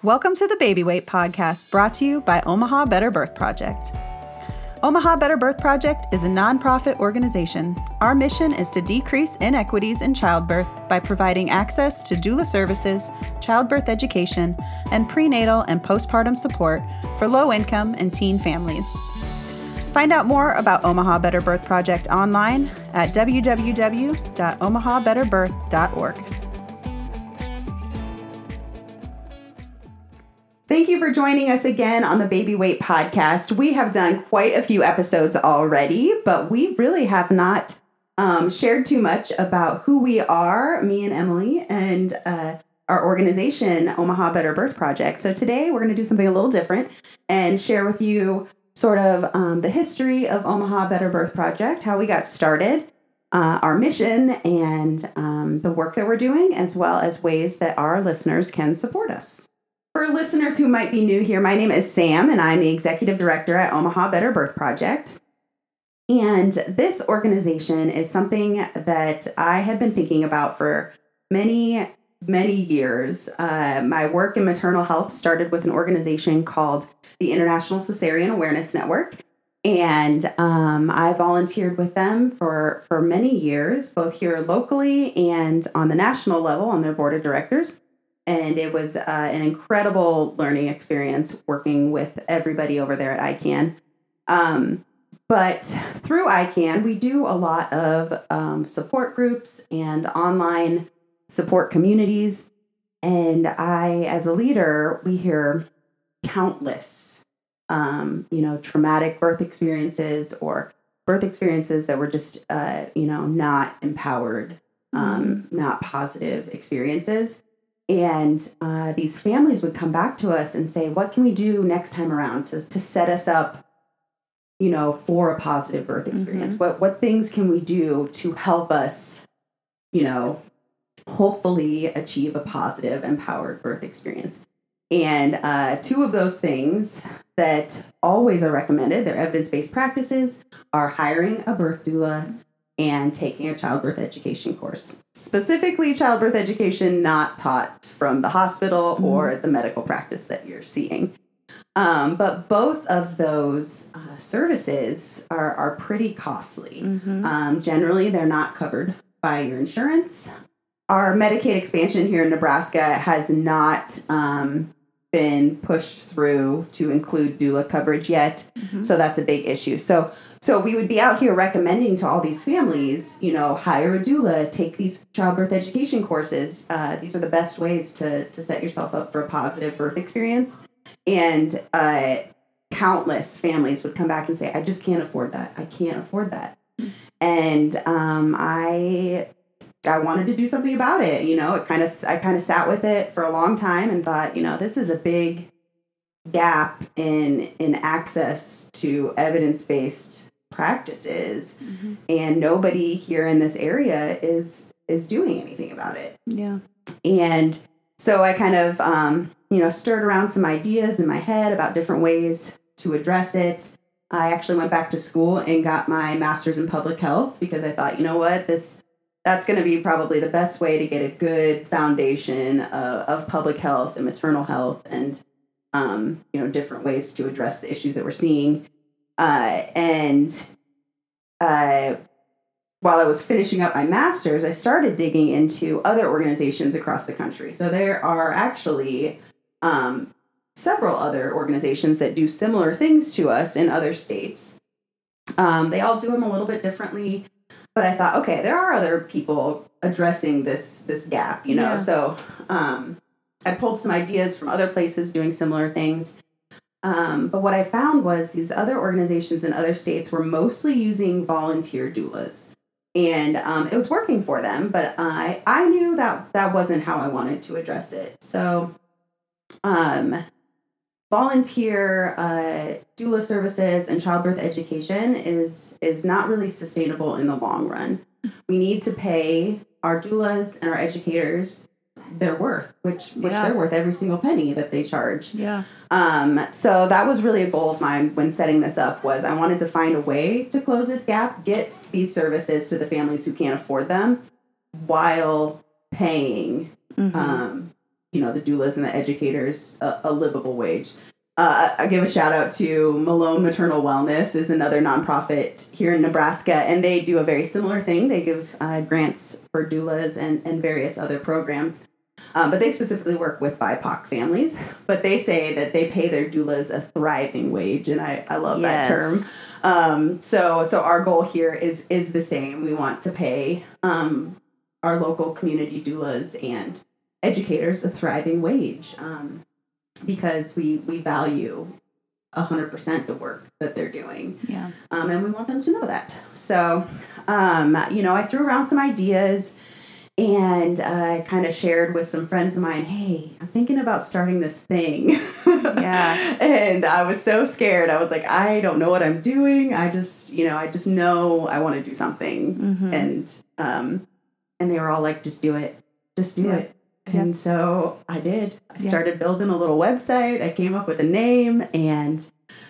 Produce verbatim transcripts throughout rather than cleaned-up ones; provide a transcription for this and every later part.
Welcome to the Baby Weight Podcast, brought to you by Omaha Better Birth Project. Omaha Better Birth Project is a nonprofit organization. Our mission is to decrease inequities in childbirth by providing access to doula services, childbirth education, and prenatal and postpartum support for low-income and teen families. Find out more about Omaha Better Birth Project online at w w w dot omaha better birth dot org. Thank you for joining us again on the Baby Weight Podcast. We have done quite a few episodes already, but we really have not um, shared too much about who we are, me and Emily, and uh, our organization, Omaha Better Birth Project. So today we're going to do something a little different and share with you sort of um, the history of Omaha Better Birth Project, how we got started, uh, our mission, and um, the work that we're doing, as well as ways that our listeners can support us. For listeners who might be new here, my name is Sam, and I'm the executive director at Omaha Better Birth Project. And this organization is something that I had been thinking about for many, many years. Uh, my work in maternal health started with an organization called the International Cesarean Awareness Network. And um, I volunteered with them for, for many years, both here locally and on the national level on their board of directors. And it was uh, an incredible learning experience working with everybody over there at I CAN. Um, but through I CAN, we do a lot of um, support groups and online support communities. And I, as a leader, we hear countless, um, you know, traumatic birth experiences or birth experiences that were just, uh, you know, not empowered, um, mm-hmm. not positive experiences. And uh, these families would come back to us and say, what can we do next time around to, to set us up, you know, for a positive birth experience? Mm-hmm. What what things can we do to help us, you know, hopefully achieve a positive, empowered birth experience? And uh, two of those things that always are recommended, they're evidence-based practices, are hiring a birth doula and taking a childbirth education course. Specifically, childbirth education not taught from the hospital mm-hmm. or the medical practice that you're seeing. Um, but both of those uh, services are, are pretty costly. Mm-hmm. Um, generally, they're not covered by your insurance. Our Medicaid expansion here in Nebraska has not um, been pushed through to include doula coverage yet. Mm-hmm. So that's a big issue. So So we would be out here recommending to all these families, you know, hire a doula, take these childbirth education courses. Uh, these are the best ways to to set yourself up for a positive birth experience. And uh, countless families would come back and say, I just can't afford that. I can't afford that. And um, I I wanted to do something about it. You know, it kind of I kind of sat with it for a long time and thought, you know, this is a big gap in in access to evidence-based practices, mm-hmm. and nobody here in this area is is doing anything about it. Yeah. And so I kind of um, you know stirred around some ideas in my head about different ways to address it. I actually went back to school and got my master's in public health because I thought, you know what, this that's going to be probably the best way to get a good foundation of, of public health and maternal health and Um, you know, different ways to address the issues that we're seeing. Uh, and uh, while I was finishing up my master's, I started digging into other organizations across the country. So there are actually um, several other organizations that do similar things to us in other states. Um, they all do them a little bit differently. But I thought, okay, there are other people addressing this this gap, you know. Yeah. So um I pulled some ideas from other places doing similar things. Um, but what I found was these other organizations in other states were mostly using volunteer doulas. And um, it was working for them, but I, I knew that that wasn't how I wanted to address it. So um, volunteer uh, doula services and childbirth education is, is not really sustainable in the long run. We need to pay our doulas and our educators their worth, which which yeah. they're worth every single penny that they charge. Yeah. Um. So that was really a goal of mine when setting this up, was I wanted to find a way to close this gap, get these services to the families who can't afford them, while paying, mm-hmm. um, you know, the doulas and the educators a, a livable wage. Uh, I give a shout out to Malone Maternal Wellness is another nonprofit here in Nebraska, and they do a very similar thing. They give uh, grants for doulas and, and various other programs, um, but they specifically work with B I P O C families. But they say that they pay their doulas a thriving wage, and I, I love Yes. that term. Um, so so our goal here is is the same. We want to pay um, our local community doulas and educators a thriving wage. Um, because we, we value one hundred percent the work that they're doing. Yeah. Um, and we want them to know that. So, um, you know, I threw around some ideas and I uh, kind of shared with some friends of mine, hey, I'm thinking about starting this thing. Yeah. And I was so scared. I was like, I don't know what I'm doing. I just, you know, I just know I want to do something. Mm-hmm. And, um, and they were all like, just do it. Just do Yeah. it. And Yep. so I did. I Yeah. started building a little website. I came up with a name and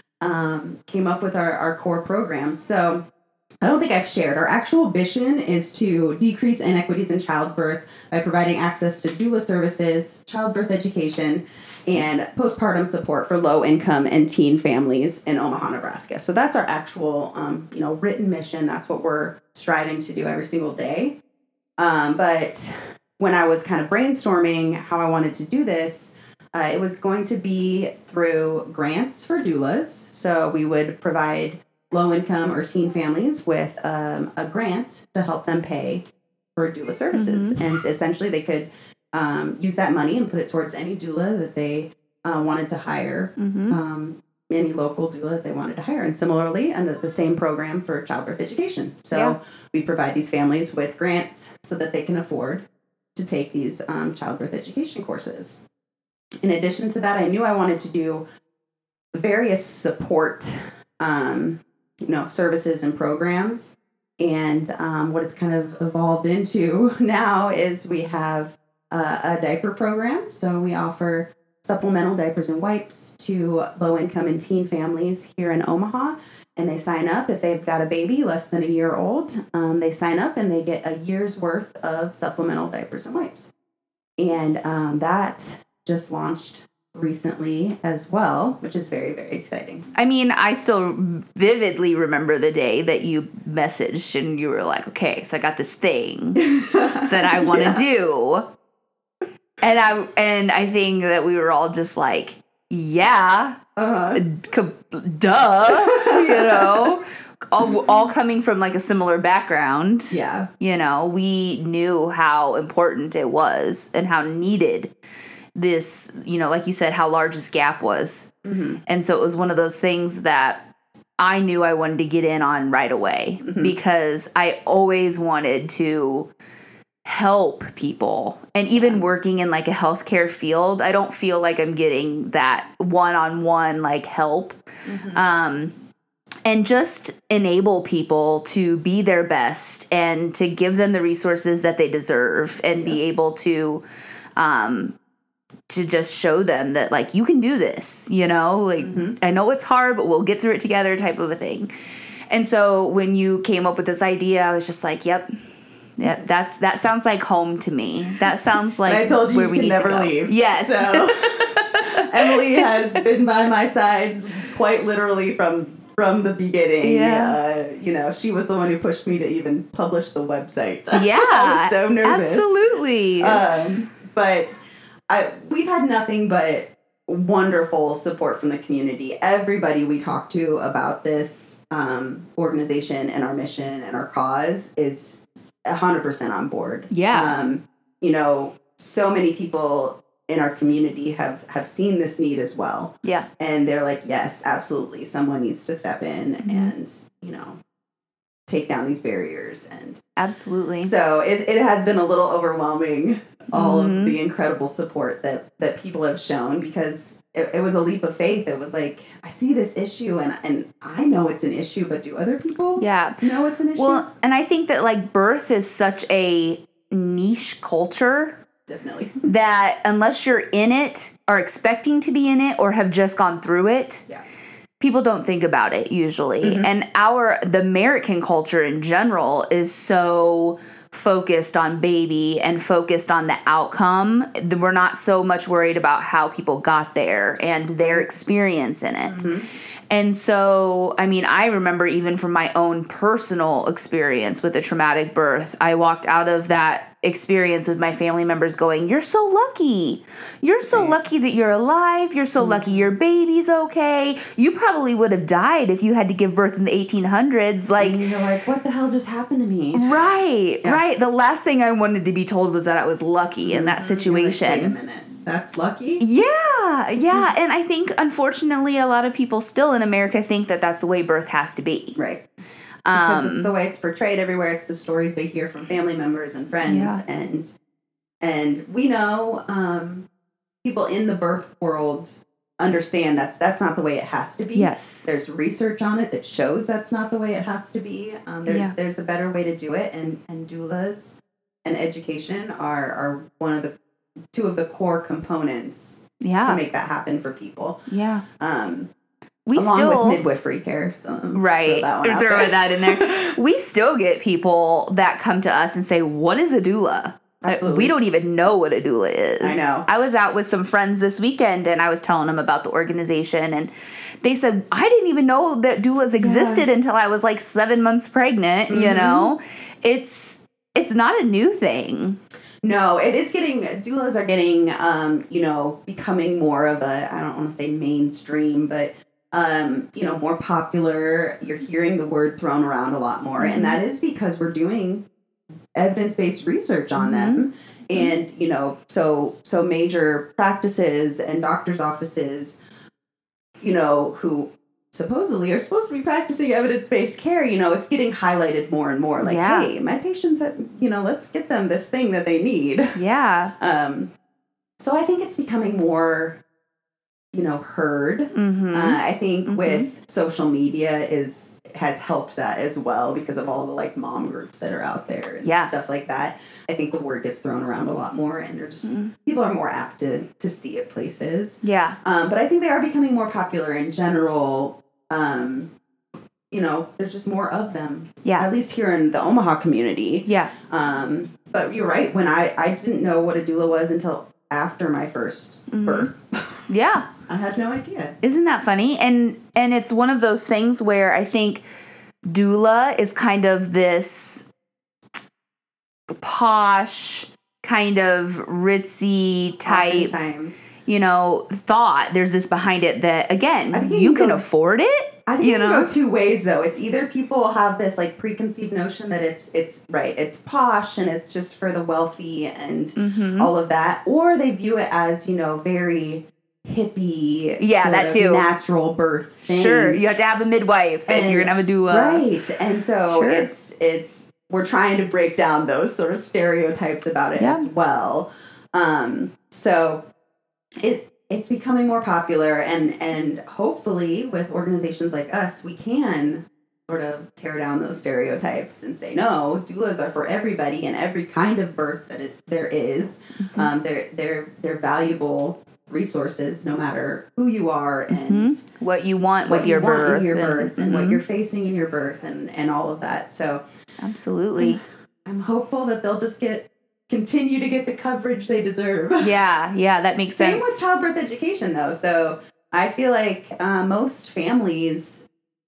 um, came up with our, our core program. So I don't think I've shared. Our actual mission is to decrease inequities in childbirth by providing access to doula services, childbirth education, and postpartum support for low-income and teen families in Omaha, Nebraska. So that's our actual, um, you know, written mission. That's what we're striving to do every single day. Um, but when I was kind of brainstorming how I wanted to do this, uh, it was going to be through grants for doulas. So we would provide low-income or teen families with um, a grant to help them pay for doula services. Mm-hmm. And essentially they could um, use that money and put it towards any doula that they uh, wanted to hire, Mm-hmm. um, any local doula that they wanted to hire. And similarly, under the same program for childbirth education. So Yeah. we provide these families with grants so that they can afford to take these um, childbirth education courses. In addition to that, I knew I wanted to do various support, um, you know, services and programs. And um, what it's kind of evolved into now is we have uh, a diaper program. So we offer supplemental diapers and wipes to low-income and teen families here in Omaha. And they sign up if they've got a baby less than a year old. Um, they sign up and they get a year's worth of supplemental diapers and wipes. And um, that just launched recently as well, which is very, very exciting. I mean, I still vividly remember the day that you messaged and you were like, okay, so I got this thing that I want to Yeah. do. And I and I think that we were all just like, yeah, Uh-huh. c- duh, you know, all, all coming from like a similar background. Yeah. You know, we knew how important it was and how needed this, you know, like you said, how large this gap was. Mm-hmm. And so it was one of those things that I knew I wanted to get in on right away Mm-hmm. because I always wanted to help people. And even working in like a healthcare field, I don't feel like I'm getting that one-on-one like help. Mm-hmm. Um, and just enable people to be their best and to give them the resources that they deserve and be able to, um, to just show them that like, you can do this, you know, like Mm-hmm. I know it's hard, but we'll get through it together type of a thing. And so when you came up with this idea, I was just like, yep. Yep, that's that sounds like home to me. That sounds like And I told you where you we can need never to go. leave. Yes. So Emily has been by my side quite literally from from the beginning. Yeah. Uh, you know, she was the one who pushed me to even publish the website. Yeah. I was so nervous. Absolutely. Um, but I, we've had nothing but wonderful support from the community. Everybody we talked to about this um, organization and our mission and our cause is one hundred percent on board. Yeah. Um, you know, so many people in our community have, have seen this need as well. Yeah. And they're like, yes, absolutely. Someone needs to step in Mm-hmm. and, you know, take down these barriers. And Absolutely. so it, it has been a little overwhelming, all Mhm. of the incredible support that, that people have shown, because it, it was a leap of faith. It was like, I see this issue and, and I know it's an issue, but do other people Yeah. know it's an issue? Well, and I think that like birth is such a niche culture Definitely. that unless you're in it, are expecting to be in it, or have just gone through it, Yeah. people don't think about it usually. Mhm. And our the American culture in general is so focused on baby and focused on the outcome. We're not so much worried about how people got there and their experience in it. Mm-hmm. And so, I mean, I remember even from my own personal experience with a traumatic birth, I walked out of that experience with my family members going, you're so lucky. You're so lucky that you're alive. You're so mm-hmm. lucky your baby's okay. You probably would have died if you had to give birth in the eighteen hundreds. Like, and you're like, what the hell just happened to me? Right, yeah. right. The last thing I wanted to be told was that I was lucky in that situation. Like, wait a minute. That's lucky? Yeah, yeah. And I think, unfortunately, a lot of people still in America think that that's the way birth has to be. Right. Because um, it's the way it's portrayed everywhere. It's the stories they hear from family members and friends. Yeah. And and we know um, people in the birth world understand that's that's not the way it has to be. Yes. There's research on it that shows that's not the way it has to be. Um, there, yeah. There's a better way to do it. And, and doulas and education are, are one of the two of the core components yeah. to make that happen for people. Yeah. Um, we along still with midwifery care. So right. Throw that, one out throw there. that in there. We still get people that come to us and say, what is a doula? Absolutely. We don't even know what a doula is. I know. I was out with some friends this weekend and I was telling them about the organization and they said, I didn't even know that doulas existed yeah. until I was like seven months pregnant, mm-hmm. you know? It's it's not a new thing. No, it is getting, doulas are getting, um, you know, becoming more of a, I don't want to say mainstream, but, um, you know, more popular. You're hearing the word thrown around a lot more. Mm-hmm. And that is because we're doing evidence-based research on mm-hmm. them. And, you know, so, so major practices and doctors' offices, you know, who supposedly are supposed to be practicing evidence-based care, you know, it's getting highlighted more and more. Like, yeah. hey, my patients, have, you know, let's get them this thing that they need. Yeah. Um. So I think it's becoming more, you know, heard. Mm-hmm. Uh, I think mm-hmm. with social media is has helped that as well because of all the like mom groups that are out there and yeah. stuff like that. I think the word gets thrown around a lot more, and they're just mm-hmm. people are more apt to to see it places. Yeah. Um. But I think they are becoming more popular in general. Um, you know, there's just more of them. Yeah. At least here in the Omaha community. Yeah. Um, but you're right. When I, I didn't know what a doula was until after my first mm-hmm. birth. Yeah. I had no idea. Isn't that funny? And, and it's one of those things where I think doula is kind of this posh, kind of ritzy type. Oftentimes. You know, thought. There's this behind it that, again, you, you can go, afford it. I think you you know? can go two ways, though. It's either people have this, like, preconceived notion that it's, it's right, it's posh and it's just for the wealthy and mm-hmm. all of that. Or they view it as, you know, very hippie, yeah, sort that of too. natural birth thing. Sure, you have to have a midwife and, and you're going to have a doula. Right, and so sure. it's, it's, we're trying to break down those sort of stereotypes about it yeah. as well. Um, so it... It's becoming more popular, and, and hopefully with organizations like us, we can sort of tear down those stereotypes and say, no, doulas are for everybody and every kind of birth that it, there is. Mm-hmm. Um, they're, they're, they're valuable resources no matter who you are and mm-hmm. what you want what with you your want birth, in your and, birth and, mm-hmm. what you're facing in your birth and, and all of that. So absolutely. I'm hopeful that they'll just get continue to get the coverage they deserve. Yeah, yeah, that makes Same sense. with childbirth education, though. So I feel like uh, most families,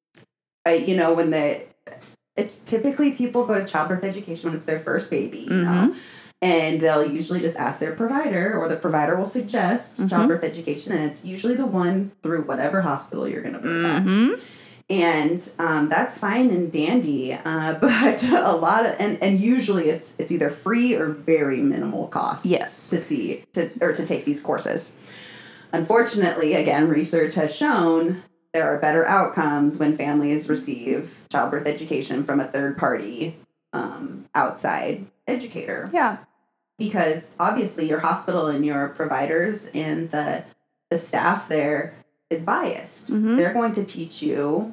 uh, you know, when they, it's typically people go to childbirth education when it's their first baby, you mm-hmm. know, and they'll usually just ask their provider, or the provider will suggest mm-hmm. childbirth education, and it's usually the one through whatever hospital you're going to birth mm-hmm. at. And um, that's fine and dandy, uh, but a lot of and, and usually it's it's either free or very minimal cost. Yes. To see to or to take these courses. Unfortunately, again, research has shown there are better outcomes when families receive childbirth education from a third party um, outside educator. Yeah. Because obviously your hospital and your providers and the the staff there is biased. Mm-hmm. They're going to teach you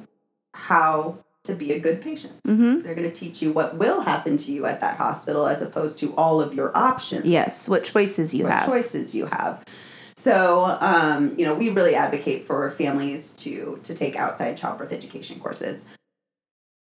how to be a good patient. Mm-hmm. They're going to teach you what will happen to you at that hospital as opposed to all of your options. Yes, what choices you what have. What choices you have. So, um, you know, we really advocate for families to to take outside childbirth education courses.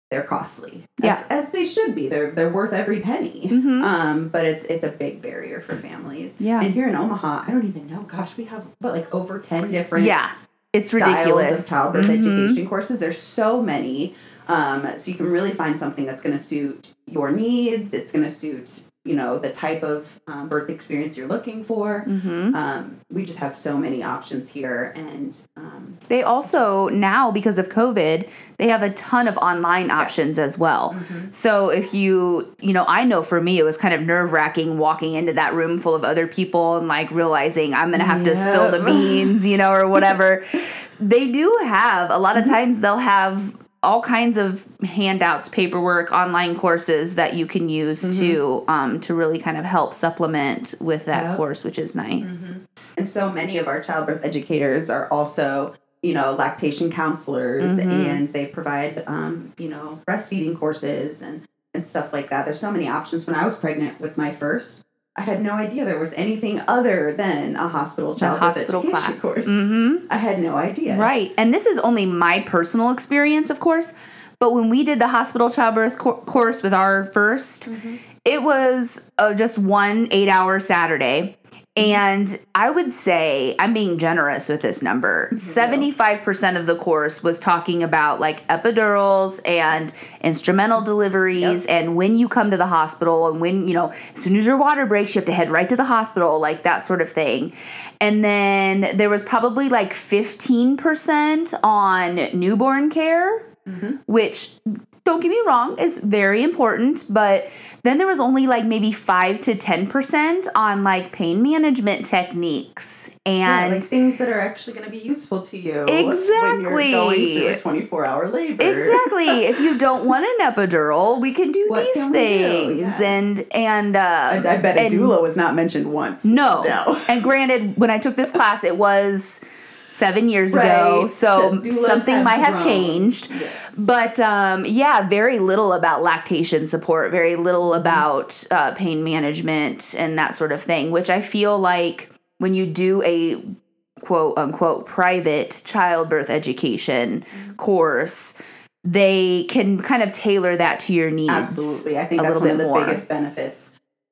they're costly. Yeah. As, as they should be. They're they're worth every penny. Mm-hmm. Um, but it's it's a big barrier for families. Yeah. And here in Omaha, I don't even know. Gosh, we have what like over ten different yeah. It's styles ridiculous. of childbirth mm-hmm. education courses. There's so many. Um, so you can really find something that's going to suit your needs. It's going to suit, you know, the type of um, birth experience you're looking for. Mm-hmm. Um, we just have so many options here. And um, they also, now because of COVID, they have a ton of online options yes. as well. Mm-hmm. So if you, you know, I know for me, it was kind of nerve wracking walking into that room full of other people and like realizing I'm going to have yeah. to spill the beans, you know, or whatever. They do have, a lot of times they'll have all kinds of handouts, paperwork, online courses that you can use mm-hmm. to um, to really kind of help supplement with that yep. course, which is nice. Mm-hmm. And so many of our childbirth educators are also, you know, lactation counselors, mm-hmm. and they provide, um, you know, breastfeeding courses and, and stuff like that. There's so many options. When I was pregnant with my first, I had no idea there was anything other than a hospital childbirth hospital education class. course. Mm-hmm. I had no idea. Right. And this is only my personal experience, of course. But when we did the hospital childbirth co- course with our first, mm-hmm. it was uh, just one eight-hour Saturday. And I would say, I'm being generous with this number, mm-hmm. seventy-five percent of the course was talking about like epidurals and instrumental deliveries, yep. and when you come to the hospital and when, you know, as soon as your water breaks, you have to head right to the hospital, like that sort of thing. And then there was probably like fifteen percent on newborn care, mm-hmm. which, don't get me wrong, is very important, but then there was only like maybe five to ten percent on like pain management techniques and yeah, like things that are actually going to be useful to you exactly. when you're going through a twenty-four hour labor. Exactly. If you don't want an epidural, we can do what these can things. Yeah. And and uh, I, I bet a and, doula was not mentioned once. No. no. And granted, when I took this class, it was seven years right. ago, so Doulas something have might have grown. changed. Yes. But um, yeah, very little about lactation support, very little about uh, pain management and that sort of thing, which I feel like when you do a quote unquote private childbirth education mm-hmm. course, they can kind of tailor that to your needs. Absolutely. I think that's one of the more. biggest benefits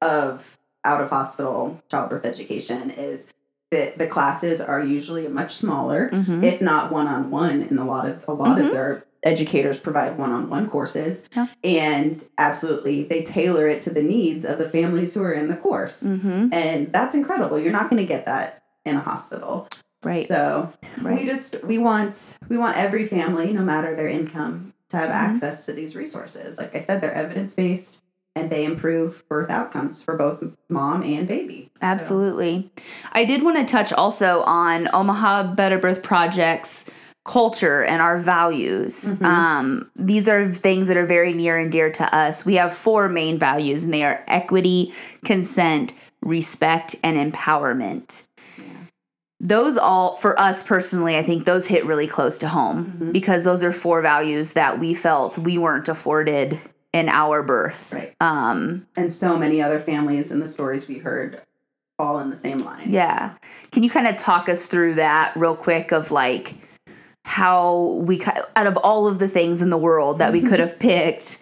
of out of hospital childbirth education is that the classes are usually much smaller, mm-hmm. if not one-on-one, and a lot of a lot mm-hmm. of their educators provide one-on-one courses. Yeah. And absolutely, they tailor it to the needs of the families who are in the course. Mm-hmm. And that's incredible. You're not going to get that in a hospital. Right. So right. we just, we want, we want every family, no matter their income, to have mm-hmm. access to these resources. Like I said, they're evidence-based. And they improve birth outcomes for both mom and baby. Absolutely. So. I did want to touch also on Omaha Better Birth Project's culture and our values. Mm-hmm. Um, these are things that are very near and dear to us. We have four main values, and they are equity, consent, respect, and empowerment. Yeah. Those all, for us personally, I think those hit really close to home mm-hmm. because those are four values that we felt we weren't afforded in our birth. Right. Um, and so many other families in the stories we heard fall in the same line. Yeah. Can you kind of talk us through that real quick of like how we, out of all of the things in the world that we could have picked,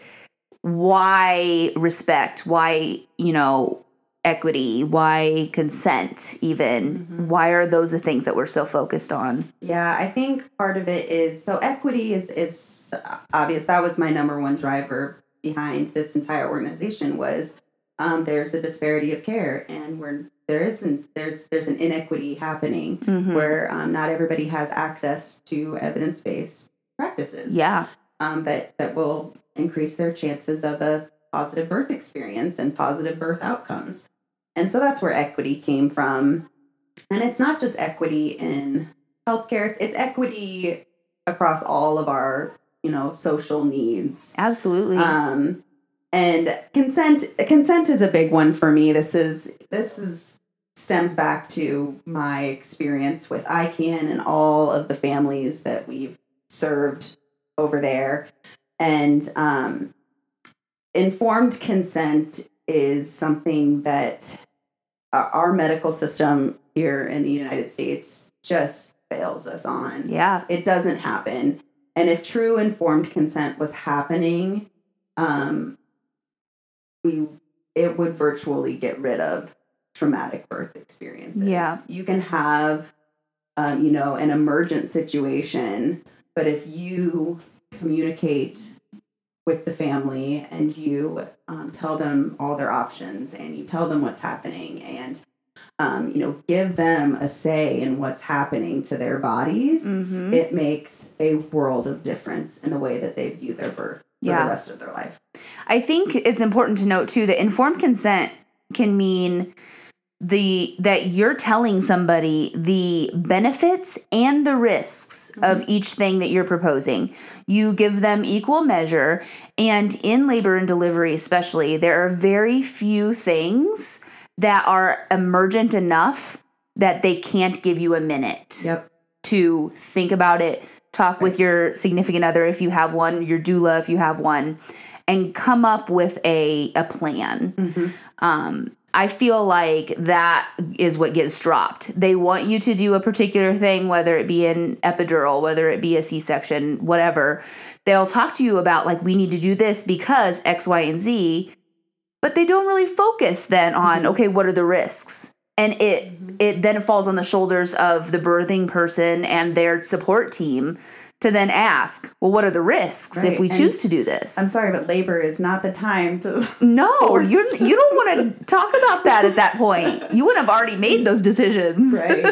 why respect, why, you know, equity, why consent even? Mm-hmm. Why are those the things that we're so focused on? Yeah, I think part of it is, so equity is, is obvious. That was my number one driver behind this entire organization was um, there's a disparity of care, and where there isn't, there's there's an inequity happening mm-hmm. where um, not everybody has access to evidence-based practices. Yeah, um, that that will increase their chances of a positive birth experience and positive birth outcomes. And so that's where equity came from. And it's not just equity in healthcare; it's equity across all of our, you know, social needs. Absolutely. Um, and consent, consent is a big one for me. This is, this is stems back to my experience with I CAN and all of the families that we've served over there. And, um, informed consent is something that uh, our medical system here in the United States just fails us on. Yeah. It doesn't happen. and if true informed consent was happening, um, we it would virtually get rid of traumatic birth experiences. Yeah. You can have, um, you know, an emergent situation, but if you communicate with the family and you um, tell them all their options and you tell them what's happening and, um, you know, give them a say in what's happening to their bodies, Mm-hmm. it makes a world of difference in the way that they view their birth for Yeah. the rest of their life. I think it's important to note too that informed consent can mean the that you're telling somebody the benefits and the risks mm-hmm. of each thing that you're proposing. You give them equal measure, and in labor and delivery especially, there are very few things that are emergent enough that they can't give you a minute Yep. to think about it, talk right. with your significant other if you have one, your doula if you have one, and come up with a, a plan. Mm-hmm. Um, I feel like that is what gets dropped. They want you to do a particular thing, whether it be an epidural, whether it be a C-section, whatever. They'll talk to you about, like, we need to do this because X, Y, and Z, but they don't really focus then on, mm-hmm. okay, what are the risks? And it mm-hmm. it then falls on the shoulders of the birthing person and their support team to then ask, well, what are the risks right. if we and choose to do this? I'm sorry, but labor is not the time to. No, you you don't want to talk about that at that point. You would have already made those decisions. Right.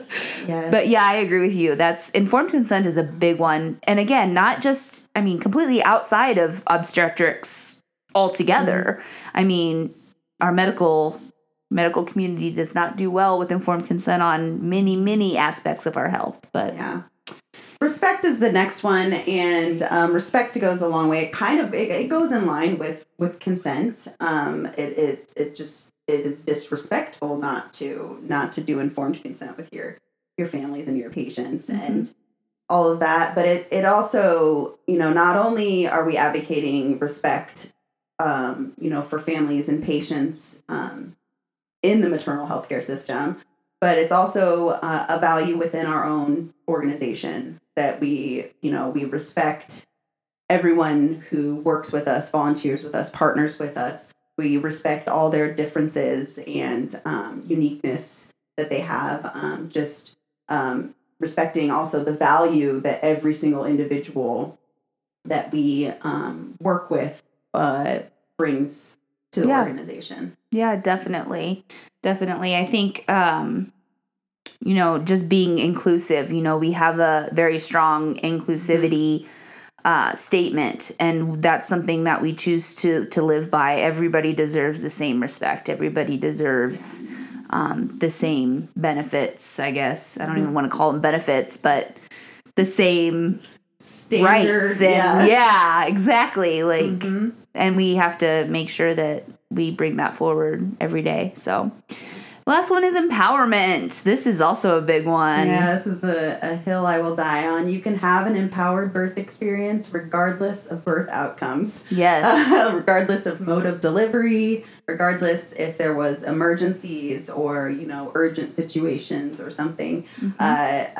Yes. But yeah, I agree with you. That's informed consent is a big one. And again, not just, I mean, completely outside of obstetrics altogether. Mm-hmm. I mean, our medical medical community does not do well with informed consent on many, many aspects of our health. But yeah. Respect is the next one, and um, respect goes a long way. It kind of it, it goes in line with with consent. Um, it it it just it is disrespectful not to not to do informed consent with your your families and your patients mm-hmm. and all of that. But it it also, you know, not only are we advocating respect, um, you know, for families and patients um, in the maternal health care system, but it's also uh, a value within our own organization that we, you know, we respect everyone who works with us, volunteers with us, partners with us. We respect all their differences and um, uniqueness that they have. Um, just um, respecting also the value that every single individual that we um, work with uh, brings to the yeah. organization. Yeah, definitely. Definitely. I think, um, you know, just being inclusive, you know, we have a very strong inclusivity mm-hmm. uh, statement, and that's something that we choose to, to live by. Everybody deserves the same respect. Everybody deserves um, the same benefits, I guess. I don't mm-hmm. even want to call them benefits, but the same standard rights. And, yeah. yeah, exactly. Like, mm-hmm. and we have to make sure that we bring that forward every day. So last one is empowerment. This is also a big one. Yeah, this is the a hill I will die on. You can have an empowered birth experience regardless of birth outcomes. Yes. Uh, regardless of mode of delivery, regardless if there was emergencies or, you know, urgent situations or something. Mm-hmm. Uh,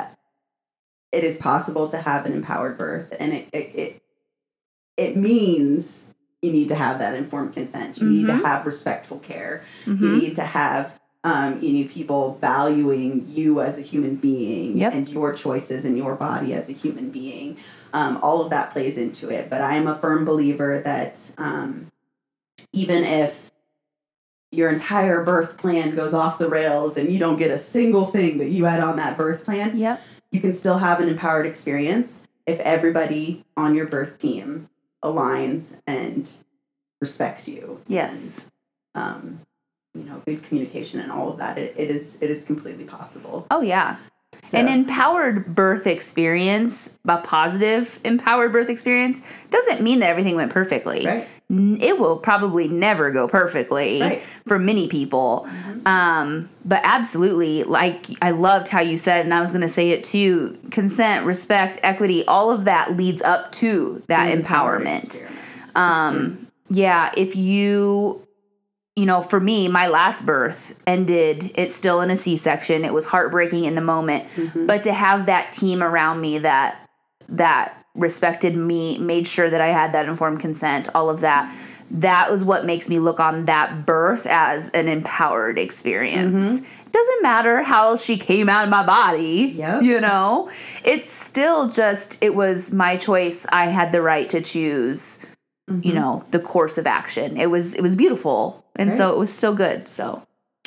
it is possible to have an empowered birth, and it it it, it means you need to have that informed consent. You mm-hmm. need to have respectful care. Mm-hmm. You need to have Um, you need people valuing you as a human being yep. and your choices and your body as a human being. Um, all of that plays into it. But I am a firm believer that um, even if your entire birth plan goes off the rails and you don't get a single thing that you had on that birth plan, yep. you can still have an empowered experience if everybody on your birth team aligns and respects you. Yes. And, um, you know, good communication and all of that. It, it is it is completely possible. Oh, yeah. So. An empowered birth experience, a positive empowered birth experience, doesn't mean that everything went perfectly. Right. It will probably never go perfectly right. for many people. Mm-hmm. Um, but absolutely, like I loved how you said, and I was going to say it too, consent, respect, equity, all of that leads up to that the empowerment. Um, yeah, if you... You know, for me, my last birth ended, it's still in a C-section. It was heartbreaking in the moment. Mm-hmm. But to have that team around me that that respected me, made sure that I had that informed consent, all of that. That was what makes me look on that birth as an empowered experience. Mm-hmm. It doesn't matter how she came out of my body, yep. you know? It's still just, it was my choice. I had the right to choose, mm-hmm. you know, the course of action. It was, it was beautiful. And right. so it was still good. So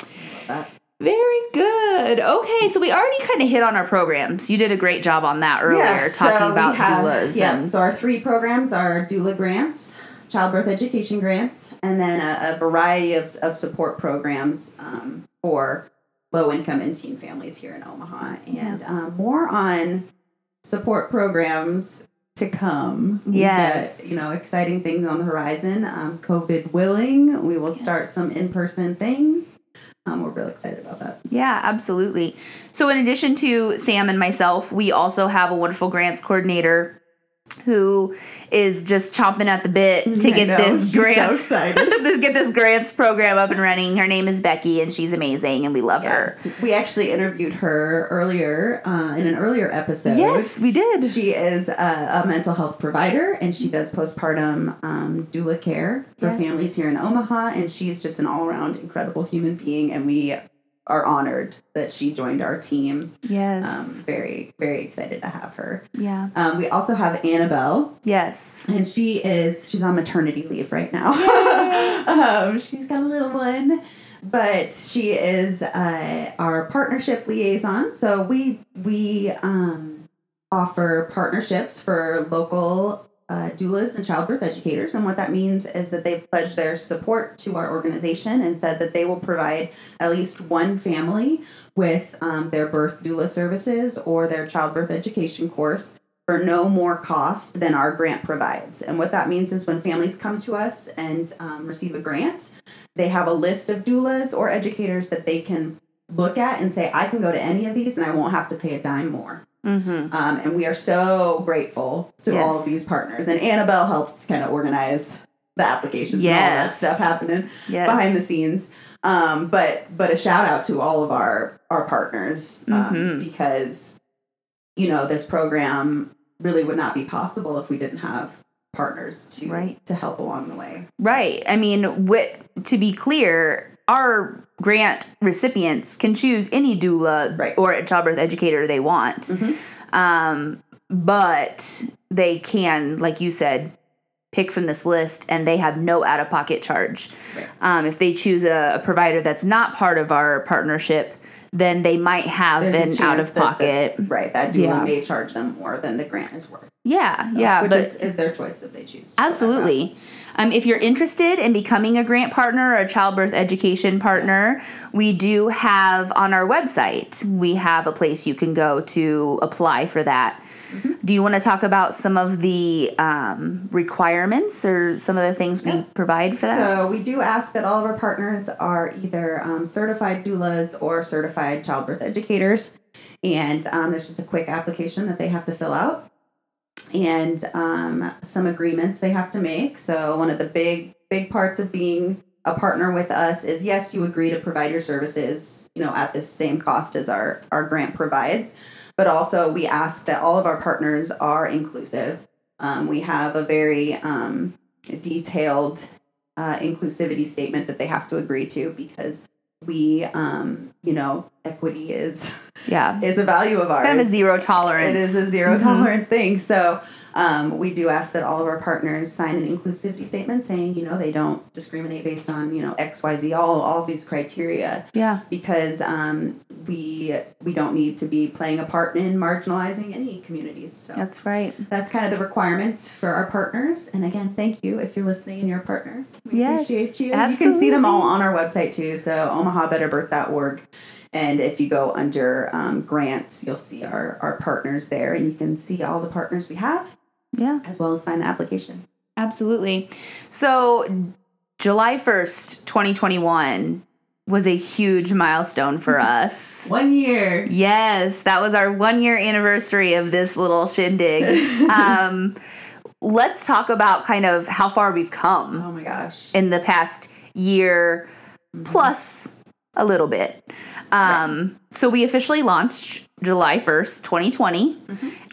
very good. Okay. So we already kind of hit on our programs. You did a great job on that earlier, yeah, talking so about have, doulas. Yeah. And, so our three programs are doula grants, childbirth education grants, and then a, a variety of, of support programs um, for low-income and teen families here in Omaha. And yeah. um, more on support programs to come. Yes. We've got, you know, exciting things on the horizon. Um, COVID willing, we will yes. start some in-person things. Um, we're real excited about that. Yeah, absolutely. So in addition to Sam and myself, we also have a wonderful grants coordinator who is just chomping at the bit to get know, this grants so to get this grants program up and running. Her name is Becky, and she's amazing, and we love yes. her. We actually interviewed her earlier uh, in an earlier episode. Yes, we did. She is a, a mental health provider, and she does postpartum um, doula care for yes. families here in Omaha, and she's just an all-around incredible human being, and we are honored that she joined our team. Yes. Um, very, very excited to have her. Yeah. Um, we also have Annabelle. Yes. And she is, she's on maternity leave right now. um, she's got a little one, but she is uh, our partnership liaison. So we, we um, offer partnerships for local Uh, doulas and childbirth educators, and what that means is that they've pledged their support to our organization and said that they will provide at least one family with um, their birth doula services or their childbirth education course for no more cost than our grant provides. And what that means is when families come to us and um, receive a grant, they have a list of doulas or educators that they can look at and say, I can go to any of these and I won't have to pay a dime more. Mm-hmm. Um, and we are so grateful to yes. all of these partners. And Annabelle helps kind of organize the applications yes. and all that stuff happening yes. behind the scenes. Um, but but a shout out to all of our, our partners um, mm-hmm. because, you know, this program really would not be possible if we didn't have partners to right. to help along the way. Right. I mean, with, to be clear, our grant recipients can choose any doula right. or childbirth educator they want. Mm-hmm. Um, but they can, like you said, pick from this list and they have no out-of-pocket charge. Right. Um, if they choose a, a provider that's not part of our partnership, then they might have There's an out-of-pocket. That the, right, that doula yeah. may charge them more than the grant is worth. Yeah, so, yeah. Which but is, is their choice if they choose. Absolutely. Um, if you're interested in becoming a grant partner or a childbirth education partner, we do have on our website, we have a place you can go to apply for that. Mm-hmm. Do you want to talk about some of the um, requirements or some of the things yeah. we provide for that? So we do ask that all of our partners are either um, certified doulas or certified childbirth educators. And um, there's just a quick application that they have to fill out. And um, some agreements they have to make. So one of the big, big parts of being a partner with us is, yes, you agree to provide your services, you know, at the same cost as our, our grant provides. But also we ask that all of our partners are inclusive. Um, we have a very um, detailed uh, inclusivity statement that they have to agree to because we, um, you know, equity is yeah is a value of it's ours. It's kind of a zero tolerance. It is a zero mm-hmm. tolerance thing. So um, we do ask that all of our partners sign an inclusivity statement saying, you know, they don't discriminate based on, you know, X, Y, Z, all all of these criteria. Yeah. Because um, we we don't need to be playing a part in marginalizing any communities. So that's right. That's kind of the requirements for our partners. And again, thank you if you're listening and you're a partner. We yes, appreciate you. Absolutely. You can see them all on our website too. So omaha better birth dot org. And if you go under um, grants, you'll see our, our partners there, and you can see all the partners we have. Yeah. As well as find the application. Absolutely. So July first, twenty twenty-one was a huge milestone for us. One year. Yes. That was our one year anniversary of this little shindig. um, let's talk about kind of how far we've come. Oh my gosh. In the past year mm-hmm. plus a little bit. Um, right. So we officially launched July first, twenty twenty. Mm-hmm.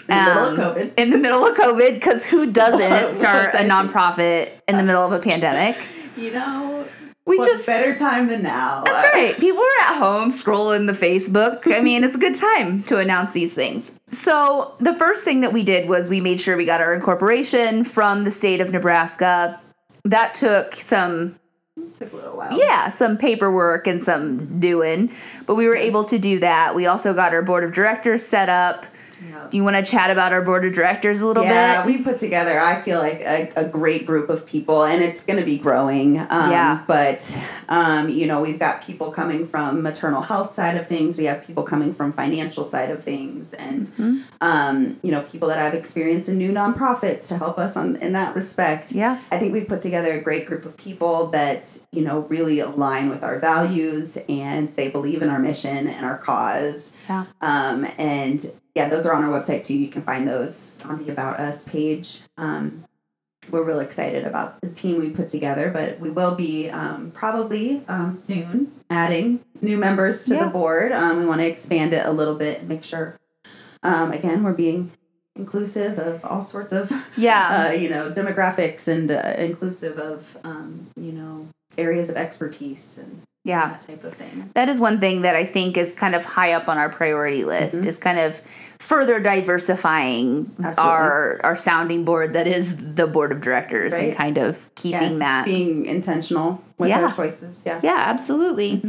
In the middle um, of COVID. In the middle of COVID, because who doesn't start a Exactly. nonprofit in the middle of a pandemic? You know, We what just better time than now. That's right. People are at home scrolling the Facebook. I mean, it's a good time to announce these things. So the first thing that we did was we made sure we got our incorporation from the state of Nebraska. That took some, It took a little while. yeah, some paperwork and some doing, but we were able to do that. We also got our board of directors set up. Yeah. Do you want to chat about our board of directors a little yeah, bit? we put together, I feel like, a, a great group of people, and it's going to be growing. Um, Yeah. But, um, you know, we've got people coming from maternal health side of things. We have people coming from financial side of things. And, Mm-hmm. um, you know, people that have experience in new nonprofits to help us on in that respect. Yeah. I think we put together a great group of people that, you know, really align with our values, and they believe in our mission and our cause. Yeah. Um, and yeah, those are on our website too. You can find those on the About Us page. Um, we're really excited about the team we put together, but we will be um, probably um, soon adding new members to Yeah. the board. Um, we want to expand it a little bit and make sure, um, again, we're being inclusive of all sorts of, Yeah. uh, you know, demographics, and uh, inclusive of, um, you know, areas of expertise and Yeah. that type of thing. That is one thing that I think is kind of high up on our priority list, is kind of further diversifying Absolutely. our our sounding board that is the board of directors, and Right. kind of keeping Yeah, just that. being intentional with Yeah. our choices. Yeah. Yeah, absolutely.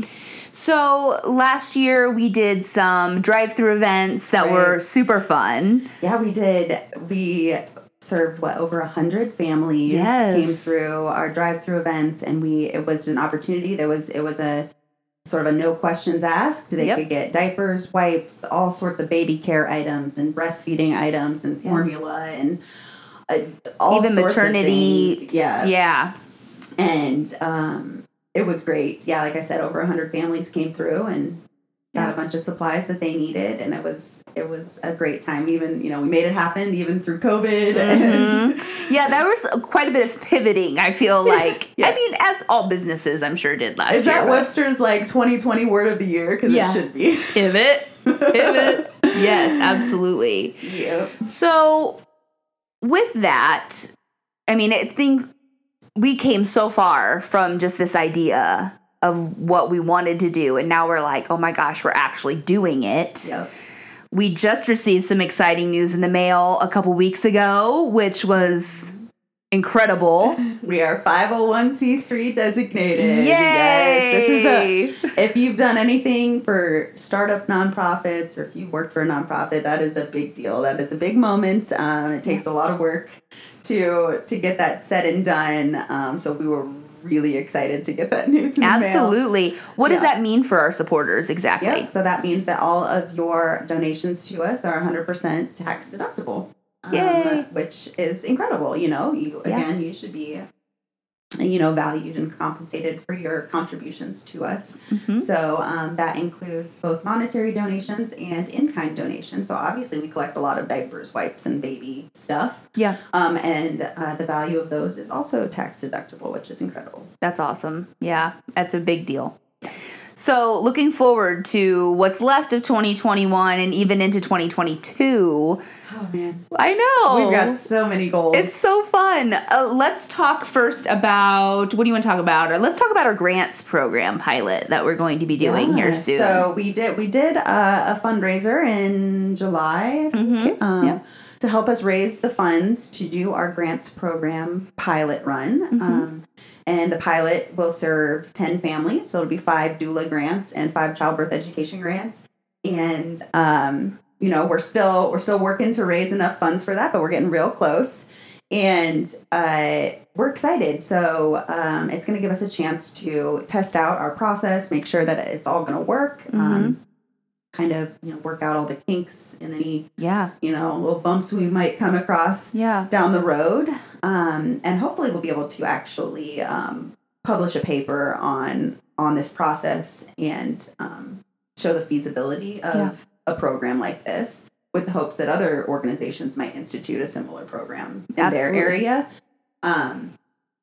So last year we did some drive-through events that Right. were super fun. Yeah, we did. We served what over a hundred families. Yes. Came through our drive-through events, and we it was an opportunity. There was it was a sort of a no questions asked. They Yep. could get diapers, wipes, all sorts of baby care items, and breastfeeding items, and Yes. formula, and uh, all Even sorts maternity. Of things. Yeah, Yeah. and um, it was great. Yeah, like I said, over a hundred families came through and got Yeah. a bunch of supplies that they needed, and it was it was a great time. Even, you know, we made it happen even through COVID. And Yeah, there was quite a bit of pivoting, I feel like. Yeah. I mean, as all businesses, I'm sure, did last is year. that but- Webster's like twenty twenty word of the year? Because Yeah. it should be. Pivot. Pivot. Yes, absolutely. Yep. So, with that, I mean, it things we came so far from just this idea of what we wanted to do, and now we're like, oh my gosh, we're actually doing it. Yep. We just received some exciting news in the mail a couple weeks ago, which was incredible. We are five oh one c three designated. Yay! Yes. This is a, if you've done anything for startup nonprofits, or if you worked for a nonprofit, that is a big deal. That is a big moment. Um, it takes a lot of work to to get that said and done. Um, so we were really excited to get that news in the mail. Absolutely. What does Yeah. that mean for our supporters exactly? Yep. So that means that all of your donations to us are one hundred percent tax deductible. Um, Yay. Which is incredible. You know, you Yeah. again, you should be, you know, valued and compensated for your contributions to us. Mm-hmm. So um, that includes both monetary donations and in-kind donations. So obviously we collect a lot of diapers, wipes, and baby stuff. Yeah, Um, and uh, the value of those is also tax deductible, which is incredible. that's awesome. Yeah, that's a big deal. So, looking forward to what's left of twenty twenty-one and even into twenty twenty-two. Oh, man. I know. We've got so many goals. It's so fun. Uh, let's talk first about, what do you want to talk about? Or let's talk about our grants program pilot that we're going to be doing Yeah. here soon. So we did we did uh, a fundraiser in July, I think, Mhm. um, Yeah. to help us raise the funds to do our grants program pilot run. Mm-hmm. Um, and the pilot will serve ten families, so it'll be five doula grants and five childbirth education grants. And um, you know, we're still we're still working to raise enough funds for that, but we're getting real close. And uh, we're excited. So um, it's going to give us a chance to test out our process, make sure that it's all going to work, um, kind of, you know, work out all the kinks and any, yeah, you know, little bumps we might come across yeah. down the road. Um, and hopefully we'll be able to actually um, publish a paper on on this process and um, show the feasibility of Yeah. a program like this, with the hopes that other organizations might institute a similar program in Absolutely. their area. Um,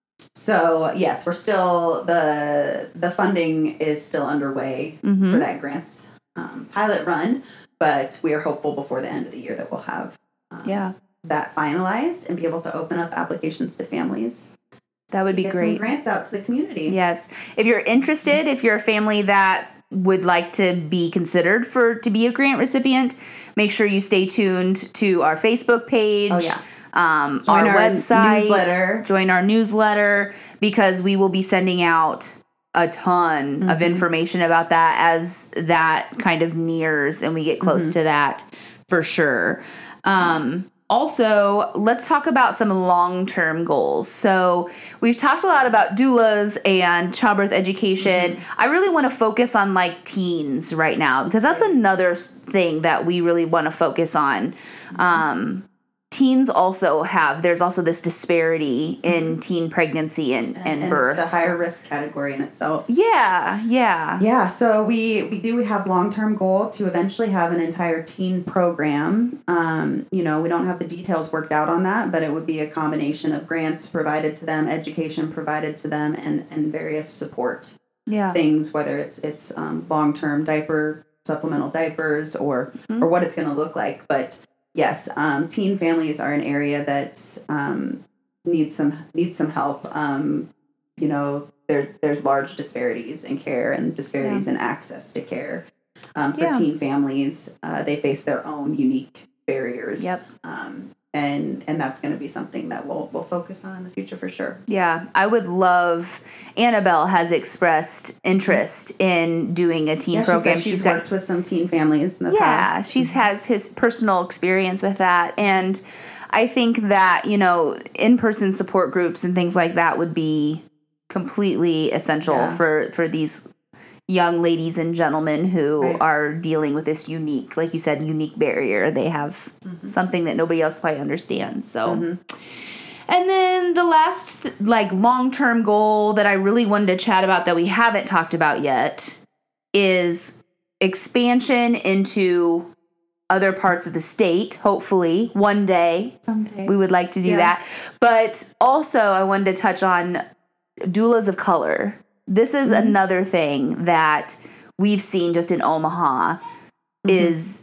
so yes, we're still, the the funding is still underway Mhm. for that grants um, pilot run, but we are hopeful before the end of the year that we'll have um, yeah. that finalized and be able to open up applications to families. That would be get great. Some grants out to the community. Yes. If you're interested, if you're a family that would like to be considered for to be a grant recipient, make sure you stay tuned to our Facebook page. Oh, yeah. Um, join our, our website, newsletter. Join our newsletter, because we will be sending out a ton mm-hmm. of information about that as that kind of nears and we get close mm-hmm. to that for sure. Um, also, let's talk about some long-term goals. So we've talked a lot about doulas and childbirth education. Mm-hmm. I really want to focus on like teens right now, because that's another thing that we really want to focus on. Mm-hmm. Um, Teens also have, there's also this disparity in mm-hmm. teen pregnancy and, and, and, and birth. The higher risk category in itself. Yeah, yeah. Yeah, so we, we do have long-term goal to eventually have an entire teen program. Um, you know, we don't have the details worked out on that, but it would be a combination of grants provided to them, education provided to them, and, and various support yeah. things, whether it's it's um, long-term diaper, supplemental diapers, or mm-hmm. or what it's going to look like. But yes, um, teen families are an area that um, needs some needs some help. Um, you know, there there's large disparities in care and disparities yeah. in access to care um, for yeah. teen families. Uh, they face their own unique barriers. Yep. Um, and and that's going to be something that we'll we'll focus on in the future for sure. Yeah, I would love. Annabelle has expressed interest in doing a teen yeah, program. She she's, she's got, worked with some teen families in the yeah, past. Yeah, she has his personal experience with that, and I think that, you know, in-person support groups and things like that would be completely essential yeah. for for these young ladies and gentlemen who right. are dealing with this unique, like you said, unique barrier. They have mm-hmm. something that nobody else quite understands. So, mm-hmm. and then the last like long-term goal that I really wanted to chat about that we haven't talked about yet is expansion into other parts of the state. Hopefully one day Someday. we would like to do yeah. that. But also I wanted to touch on doulas of color. This is mm-hmm. another thing that we've seen just in Omaha mm-hmm. is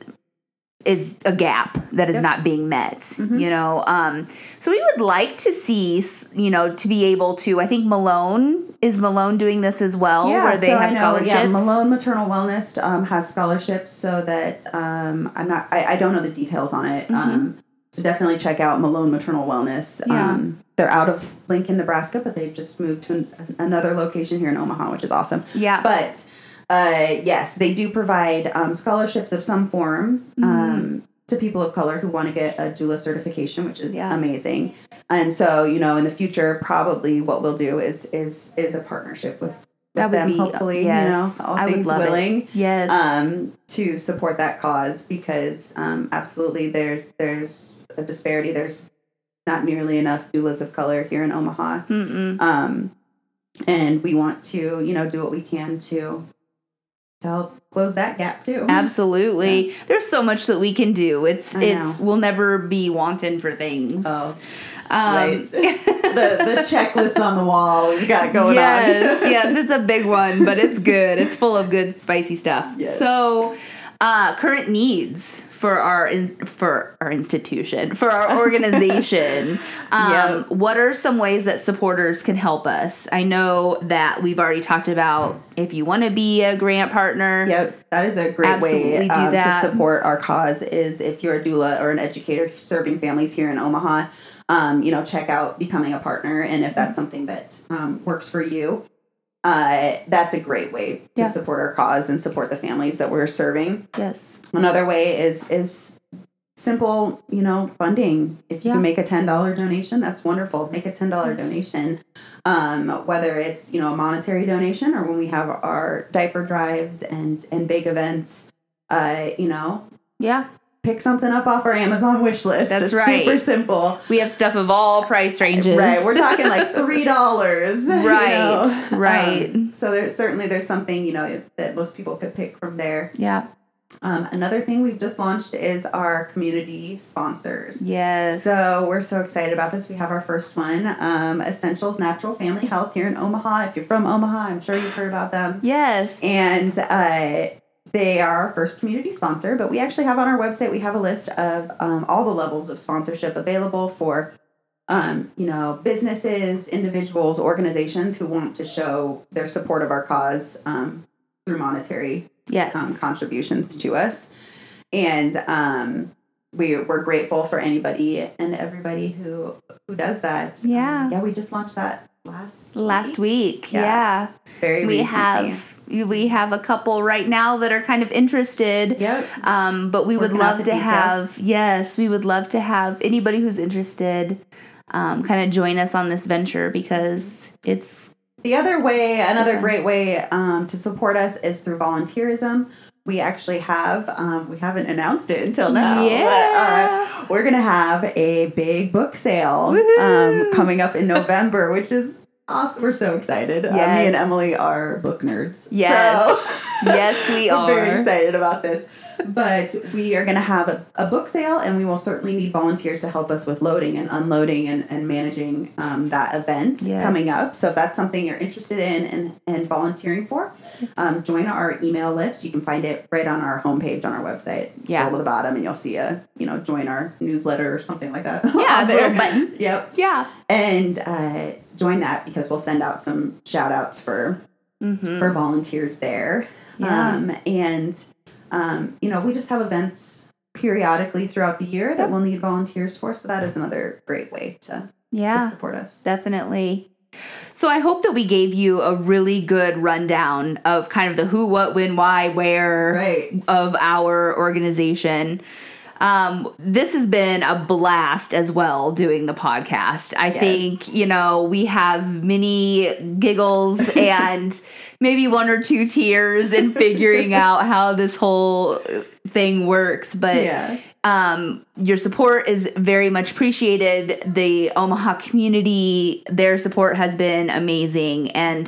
is a gap that is yep. not being met, mm-hmm. you know. Um, so we would like to see, you know, to be able to, I think Malone, is Malone doing this as well, yeah, where they so have I know, scholarships? Yeah, Malone Maternal Wellness um, has scholarships so that, um, I'm not, I, I don't know the details on it. Mm-hmm. Um, so definitely check out Malone Maternal Wellness. Yeah. Um, they're out of Lincoln, Nebraska, but they've just moved to an, another location here in Omaha, which is awesome. Yeah. But, uh, yes, they do provide um, scholarships of some form um, mm-hmm. to people of color who want to get a doula certification, which is yeah. amazing. And so, you know, in the future, probably what we'll do is is is a partnership with, with that would them, be, hopefully, yes, you know, all I things would love willing. It. Yes. Um, to support that cause, because um, absolutely there's there's a disparity. There's not nearly enough doulas of color here in Omaha. Mm-mm. Um, and we want to, you know, do what we can to to help close that gap too. Absolutely. Yeah. There's so much that we can do. It's I it's know. We'll never be wanting for things. Oh. Um, right. the the checklist on the wall we've got going yes, on. yes, it's a big one, but it's good. It's full of good spicy stuff. Yes. So, uh, current needs for our in, for our institution, for our organization. um, yep. What are some ways that supporters can help us? I know that we've already talked about if you want to be a grant partner. Yep, that is a great absolutely way um, do to that. support our cause. Is if you're a doula or an educator serving families here in Omaha, um, you know, check out becoming a partner, and if that's something that um, works for you. Uh, that's a great way to yeah. support our cause and support the families that we're serving. Yes. Another way is is simple, you know, funding. If you yeah. can make a ten dollars donation, that's wonderful. Make a ten dollars yes. donation. Um, whether it's, you know, a monetary donation or when we have our diaper drives and, and big events, uh, you know. Yeah. Pick something up off our Amazon wish list. That's it's right. Super simple. We have stuff of all price ranges. Right. We're talking like three dollars. Right. You know? Right. Um, so there's certainly there's something, you know, that most people could pick from there. Yeah. Um, another thing we've just launched is our community sponsors. Yes. So we're so excited about this. We have our first one, um, Essentials Natural Family Health here in Omaha. If you're from Omaha, I'm sure you've heard about them. Yes. And uh, they are our first community sponsor, but we actually have on our website, we have a list of um, all the levels of sponsorship available for, um, you know, businesses, individuals, organizations who want to show their support of our cause um, through monetary yes. um, contributions to us. And um, we, we're grateful for anybody and everybody who who does that. Yeah. Um, yeah, we just launched that last last week. week. Yeah. yeah. Very we recently. have we have a couple right now that are kind of interested. Yep. Um, but we Working would love out to the have yes, we would love to have anybody who's interested um, kind of join us on this venture because it's the other way, another different. great way um, to support us is through volunteerism. We actually have, um, we haven't announced it until now, yeah. but uh, we're going to have a big book sale um, coming up in November, which is awesome. We're so excited. Yes. Uh, me and Emily are book nerds. Yes. So yes, we we're are. very excited about this. But we are going to have a, a book sale, and we will certainly need volunteers to help us with loading and unloading and, and managing um, that event yes. coming up. So if that's something you're interested in and, and volunteering for, yes. um, join our email list. You can find it right on our homepage on our website. Yeah. Scroll to the bottom, and you'll see a, you know, join our newsletter or something like that. Yeah, a little button. Yep. Yeah. And uh, join that because we'll send out some shout outs for, mm-hmm. for volunteers there. Yeah. Um, and... Um, you know, we just have events periodically throughout the year that we'll need volunteers for. So that is another great way to, yeah, to support us. Definitely. So I hope that we gave you a really good rundown of kind of the who, what, when, why, where right. of our organization. Um, this has been a blast as well doing the podcast. I yes. think, you know, we have many giggles and maybe one or two tears in figuring out how this whole thing works. But yeah. um, your support is very much appreciated. The Omaha community, their support has been amazing. And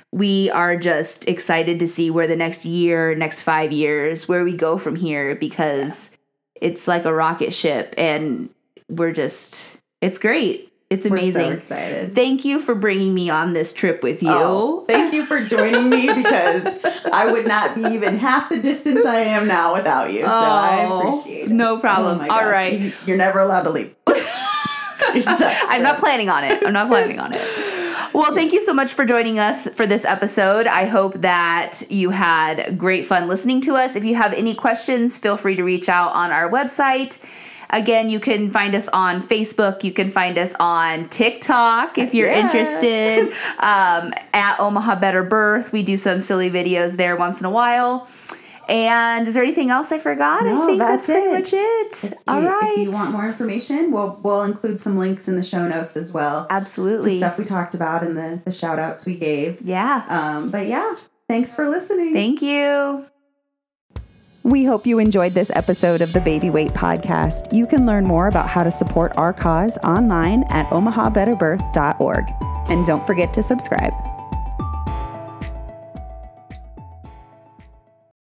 we are just excited to see where the next year, next five years, where we go from here because... Yeah. It's like a rocket ship, and we're just, it's great. It's amazing. We're so excited. Thank you for bringing me on this trip with you. Oh, thank you for joining me because I would not be even half the distance I am now without you. So oh, I appreciate it. No problem. Oh my All gosh. right. You, you're never allowed to leave. You're stuck. I'm not planning on it. I'm not planning on it. Well, thank you so much for joining us for this episode. I hope that you had great fun listening to us. If you have any questions, feel free to reach out on our website. Again, you can find us on Facebook. You can find us on TikTok if you're yeah. interested. Um, at Omaha Better Birth. We do some silly videos there once in a while. And is there anything else I forgot? No, I think that's, that's pretty it. much it. If All you, right. If you want more information, we'll we'll include some links in the show notes as well. Absolutely. To stuff we talked about and the, the shout outs we gave. Yeah. Um, but yeah, thanks for listening. Thank you. We hope you enjoyed this episode of the Baby Weight Podcast. You can learn more about how to support our cause online at omaha better birth dot org. And don't forget to subscribe.